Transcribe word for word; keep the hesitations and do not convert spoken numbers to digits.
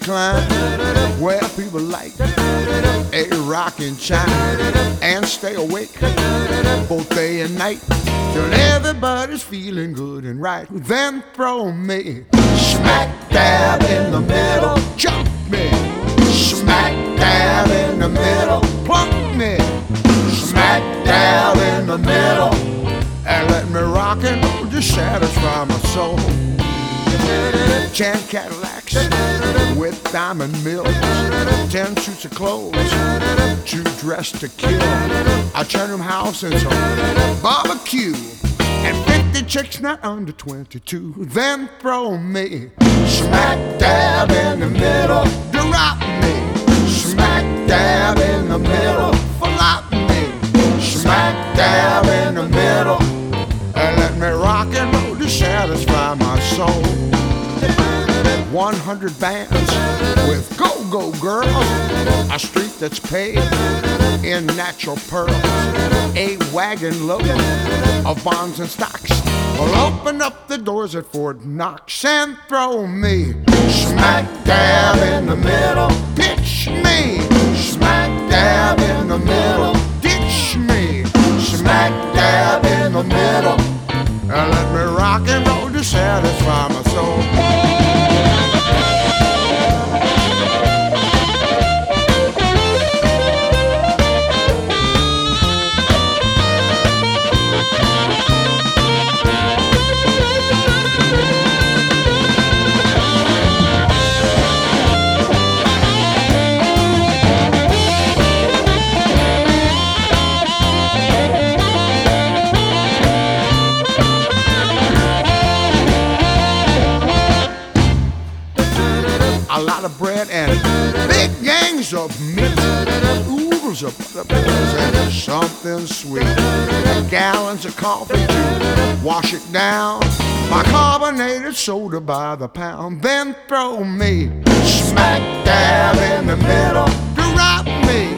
incline, where people like a rockin' chime and stay awake both day and night till everybody's feeling good and right. Then throw me smack dab in the middle, jump me smack dab in the middle, plump me smack dab in the middle, and let me rock and roll to satisfy my soul. Ten Cadillacs with diamond mills, ten suits of clothes, two dressed to kill. I turn them house into barbecue, and fifty chicks not under twenty-two. Then throw me smack dab in the middle, drop me smack dab in the middle, flop me smack dab in the middle, and let me rock and roll to satisfy my soul. One hundred bands with go-go girls, a street that's paved in natural pearls, a wagon load of bonds and stocks will open up the doors at Fort Knox and throw me smack dab in the middle, pitch me smack dab in the middle, ditch me smack dab in the middle, and let me rock and roll to satisfy my soul. A lot of bread and big gangs of meat, oodles of butterbeans and something sweet, gallons of coffee to wash it down, my carbonated soda by the pound. Then throw me smack dab in the middle, drop me